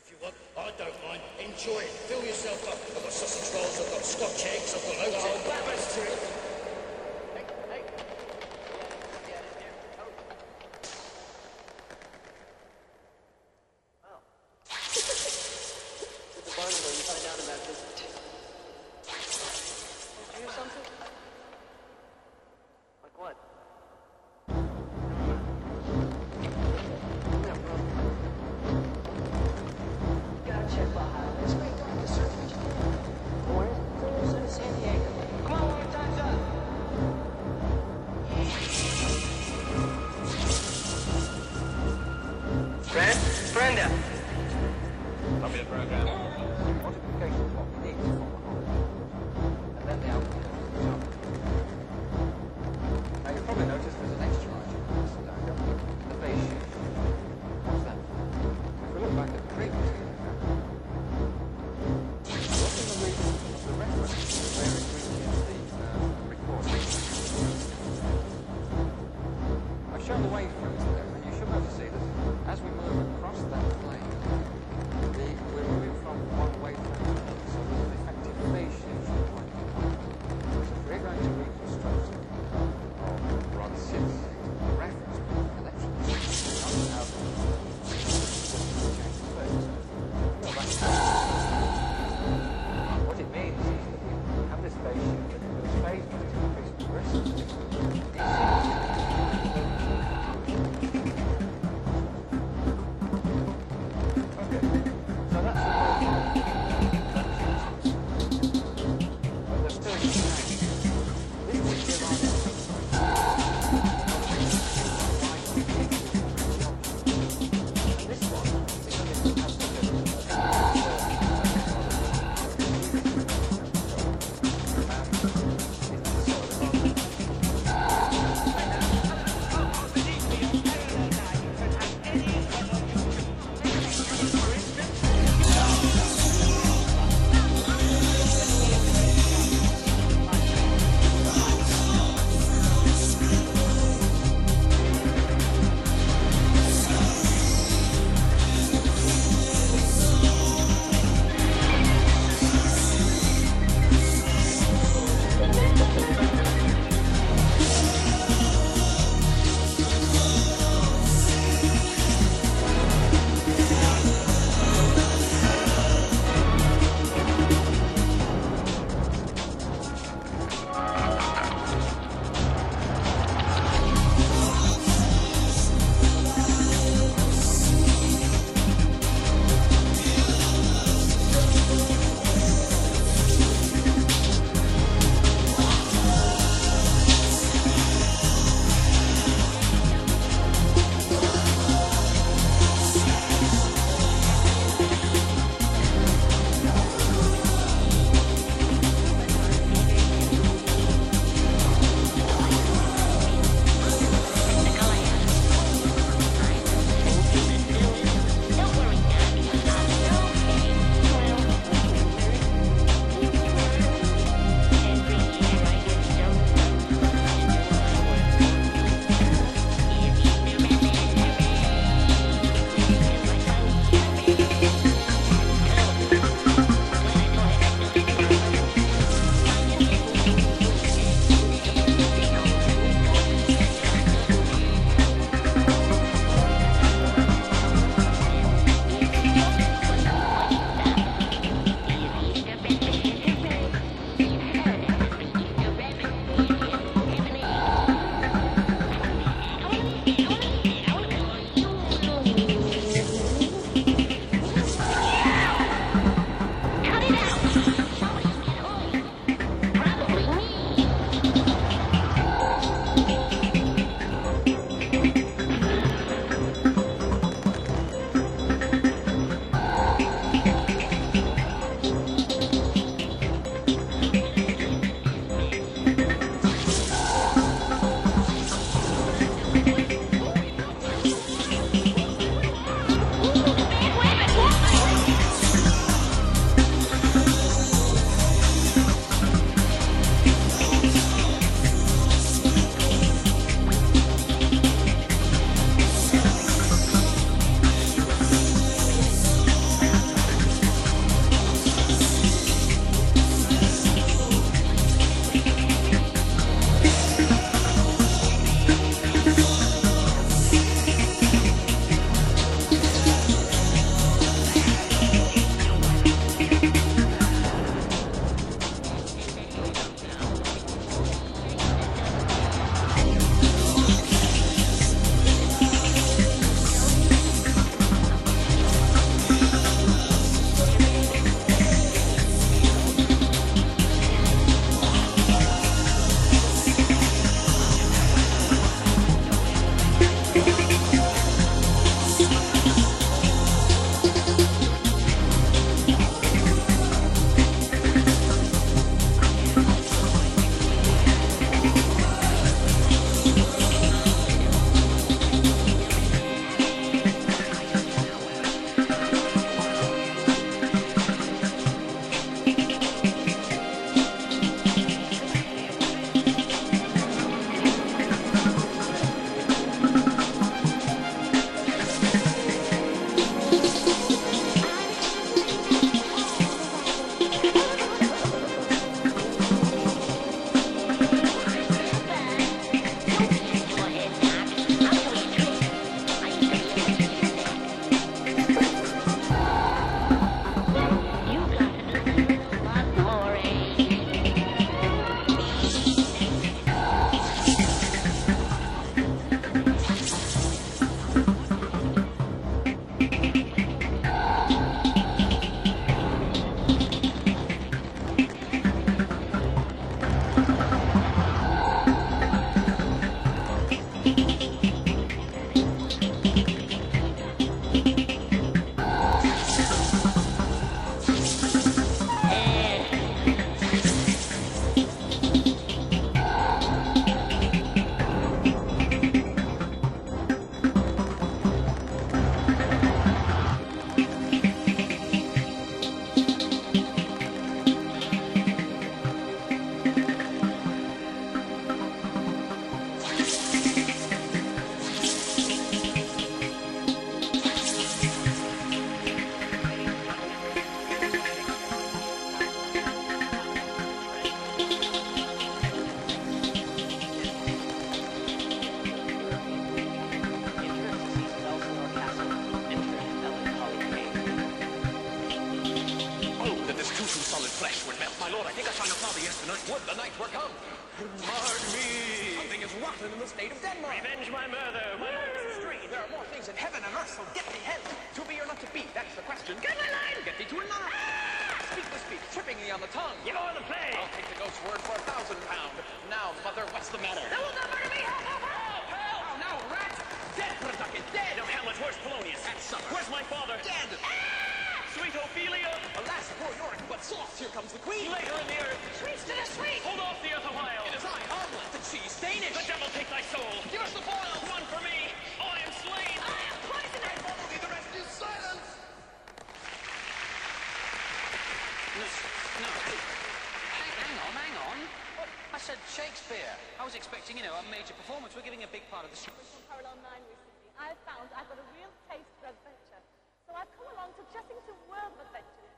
you want. I don't mind. Enjoy it. Fill yourself up. I've got sausage rolls, I've got Scotch eggs, I've got loads of blabbers to it. Brenda. Copy the program. Modification of what we need to form a holiday. And then the outcome of the job. Now you'll probably notice there's an extra item on this diagram. The base sheet. What's that? If we look back at the previous diagram, what are the reasons of the reference to where it reaches the recording? I've shown the waveframes there, and you should be able to see that as we move across that plane, we're moving from one waveframe to another, so there's an effective phase shift from point to point. So if we're going to reconstruct, or rather sit the reference point collection, what it means is that we have this phase shift that goes phase when it's increased progressively. The night we're come. Pardon me. Something is rotten in the state of Denmark. Revenge my murder. My life is strange. There are more things in heaven and earth, so get thee hence. To be or not to be, that's the question. Get my line! Get thee to another. Speak the speech, tripping thee on the tongue. Give on the play! I'll take the ghost's word for £1,000. Now, mother, what's the matter? That will not murder me! Help, help, help! Help! Oh, now, rat! Dead, Producket, dead! No, Hamlet, where's Polonius? At supper. Where's my father? Dead! Sweet Ophelia! Alas, poor Yorick, but soft, here comes the queen! Later in the earth! Sweets to the sweet! Hold off the earth a while! It is I, Hamlet, and she's Danish! The devil take thy soul! Give us the foil! One for me! I am slain! I am poisonous! Follow thee, the rest is silence! No. Hang on. What? I said Shakespeare. I was expecting, a major performance. We're giving a big part of the show. On Parallel 9 recently, I've found I've got a real taste for adventure. So I've come along to Chessington World of Adventure